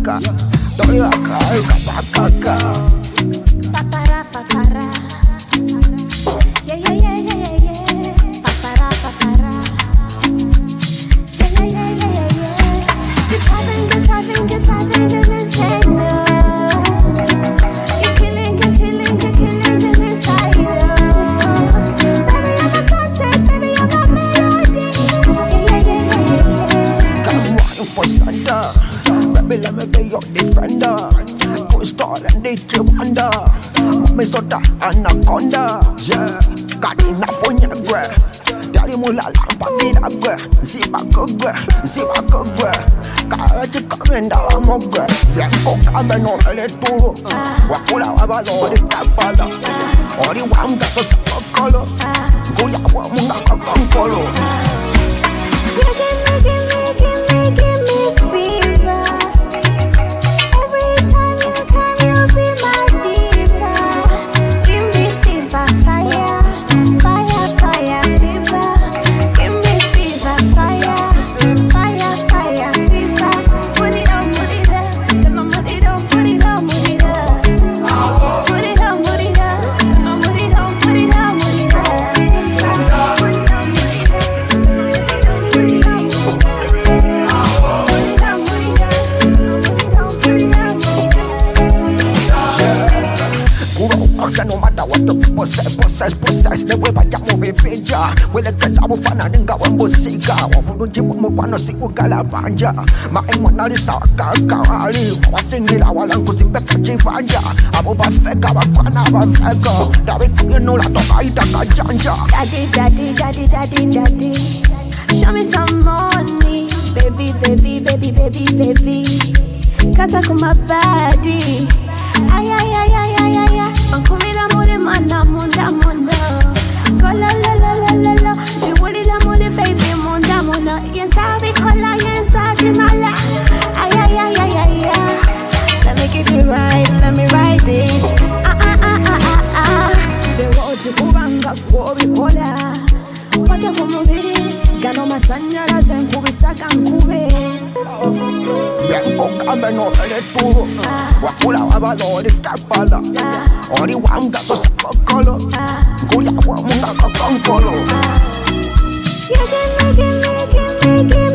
acá, estoy acá, acá. Papara, papara. Yeah, yeah, yeah, yeah, yeah. Papara, papara. Yeah, yeah, yeah, yeah, yeah. You're driving them insane. You're killing them inside. Baby, I'm a sunset, baby, I'm a melody. Yeah, yeah, yeah, yeah, yeah. Come on for Santa, baby, let me be your defender. Good start and they wonder. Me sota anaconda, yeah. Got enough on your breath. Daddy mula lampa vida gwe. Ziba gwe. Karachi kamenda wa mogwe. Yako kame no ele turo. Wakula wabalo di kapala. Ori wamga so sakakolo. Gulia wa munga kakankolo. Give me fever. Every time you come, you be my diva. Give me fever, fire, fever. Give me fever, fire, fever. Put it on, come on, put it on. Put it on, come on, put it on. No matter what the people say, possess the way by movie picture. Well, the girls are fun and go and busika. What do you want to see? Ugalabanja. My money is a carcari. What's in it? I want to see Becca Banja. I'm over Fega, I'm Fega. That we you know that I don't janja. Daddy. Show me some money. Baby. Kata kuma body. Ay. Ankumila mule manda munda. Kola la. Ziwuli la mule baby munda. Yensabi kola, yensabi mala. Ay. Let me give you right, let me ride it. Se wote kubanga kuobi kola. Pata kumubiri, gano masanyara zenkubisaka nkube. Bianco kame no ele turo. Wakula wabalo di kapala. Ori wamga so sakakolo. Gulia wa munga kakankolo. Give me